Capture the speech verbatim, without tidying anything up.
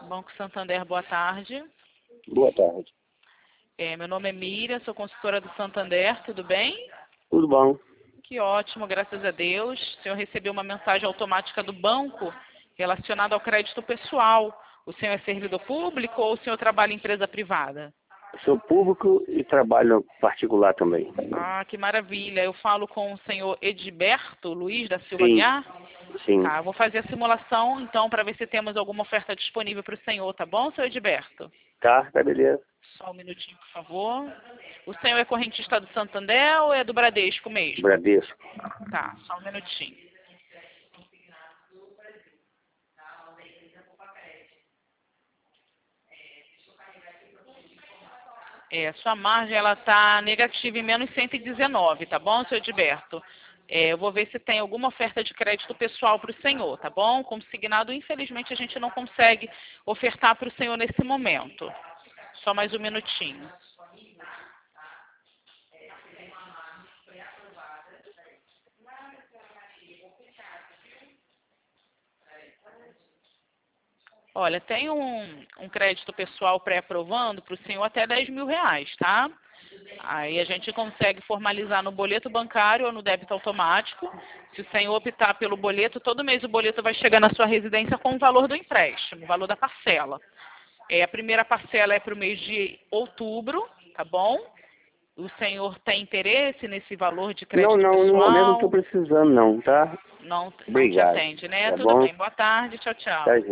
Banco Santander, boa tarde. Boa tarde. É, meu nome é Miriam, sou consultora do Santander, tudo bem? Tudo bom? Que ótimo, graças a Deus. O senhor recebeu uma mensagem automática do banco relacionada ao crédito pessoal. O senhor é servidor público ou o senhor trabalha em empresa privada? Sou público e trabalho particular também. Ah, que maravilha. Eu falo com o senhor Edberto Luiz da Silva Sim, Guiar? sim. Tá, eu vou fazer a simulação, então, para ver se temos alguma oferta disponível para o senhor, tá bom, senhor Edberto? Tá, tá beleza. Só um minutinho, por favor. O senhor é correntista do Santander ou é do Bradesco mesmo? Bradesco. Tá, só um minutinho. É, sua margem ela está negativa em menos cento e dezenove, tá bom, senhor Edberto? É, eu vou ver se tem alguma oferta de crédito pessoal para o senhor, tá bom? Consignado, infelizmente, a gente não consegue ofertar para o senhor nesse momento. Só mais um minutinho. Olha, tem um, um crédito pessoal pré-aprovando para o senhor até dez mil reais, tá? Aí a gente consegue formalizar no boleto bancário ou no débito automático. Se o senhor optar pelo boleto, todo mês o boleto vai chegar na sua residência com o valor do empréstimo, o valor da parcela. É, a primeira parcela é para o mês de outubro, tá bom? O senhor tem interesse nesse valor de crédito Não, não, no momento não estou pessoal? precisando não, tá? Não, não te Obrigado. atende, né? Tá Tudo bom? bem. Boa tarde. Tchau, Tá, tchau.